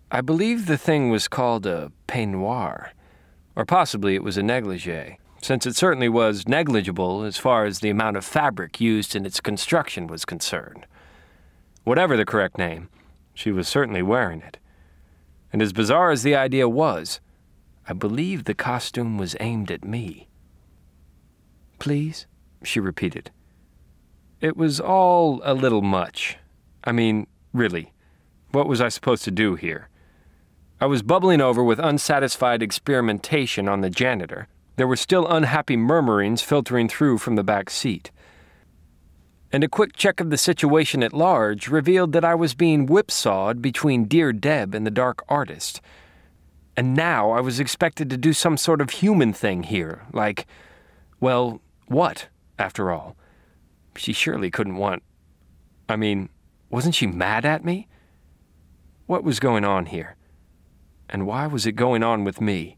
I believe the thing was called a peignoir, or possibly it was a negligee, since it certainly was negligible as far as the amount of fabric used in its construction was concerned. Whatever the correct name, she was certainly wearing it. And as bizarre as the idea was, I believe the costume was aimed at me. "Please?" she repeated. It was all a little much. I mean, really, what was I supposed to do here? I was bubbling over with unsatisfied experimentation on the janitor. There were still unhappy murmurings filtering through from the back seat. And a quick check of the situation at large revealed that I was being whipsawed between Dear Deb and the Dark Artist. And now I was expected to do some sort of human thing here, like, well, what, after all? She surely couldn't want... I mean, wasn't she mad at me? What was going on here? And why was it going on with me?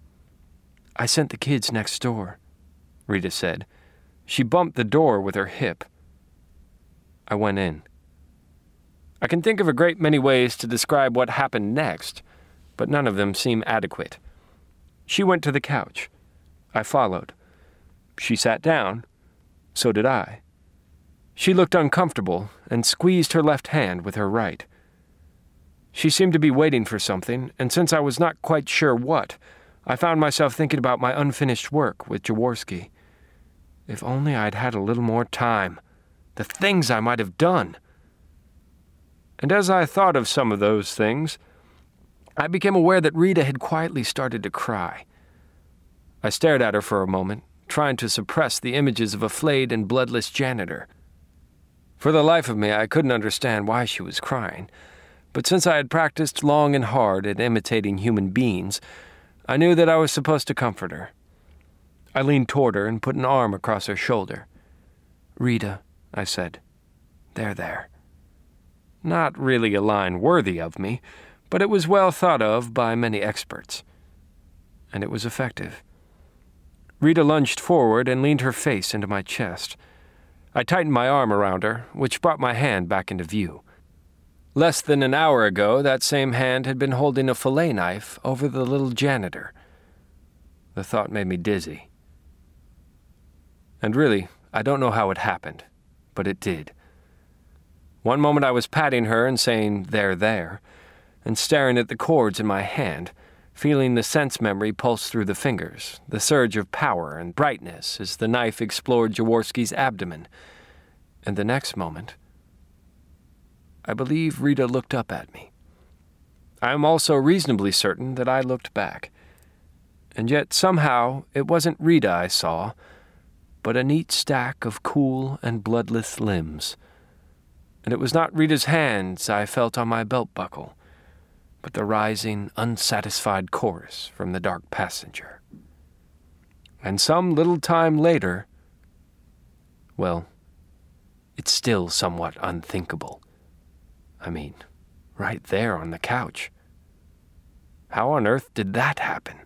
"I sent the kids next door," Rita said. She bumped the door with her hip. I went in. I can think of a great many ways to describe what happened next, but none of them seem adequate. She went to the couch. I followed. She sat down. So did I. She looked uncomfortable and squeezed her left hand with her right. She seemed to be waiting for something, and since I was not quite sure what, I found myself thinking about my unfinished work with Jaworski. If only I'd had a little more time. The things I might have done. And as I thought of some of those things, I became aware that Rita had quietly started to cry. I stared at her for a moment, trying to suppress the images of a flayed and bloodless janitor. For the life of me, I couldn't understand why she was crying, but since I had practiced long and hard at imitating human beings, I knew that I was supposed to comfort her. I leaned toward her and put an arm across her shoulder. "Rita," I said, there. Not really a line worthy of me, but it was well thought of by many experts. And it was effective. Rita lunged forward and leaned her face into my chest. I tightened my arm around her, which brought my hand back into view. Less than an hour ago, that same hand had been holding a fillet knife over the little janitor. The thought made me dizzy. And really, I don't know how it happened, but it did. One moment I was patting her and saying, there, and staring at the cords in my hand, feeling the sense memory pulse through the fingers, the surge of power and brightness as the knife explored Jaworski's abdomen. And the next moment, I believe Rita looked up at me. I am also reasonably certain that I looked back. And yet somehow it wasn't Rita I saw, but a neat stack of cool and bloodless limbs. And it was not Rita's hands I felt on my belt buckle, but the rising, unsatisfied chorus from the dark passenger. And some little time later, well, it's still somewhat unthinkable. I mean, right there on the couch. How on earth did that happen?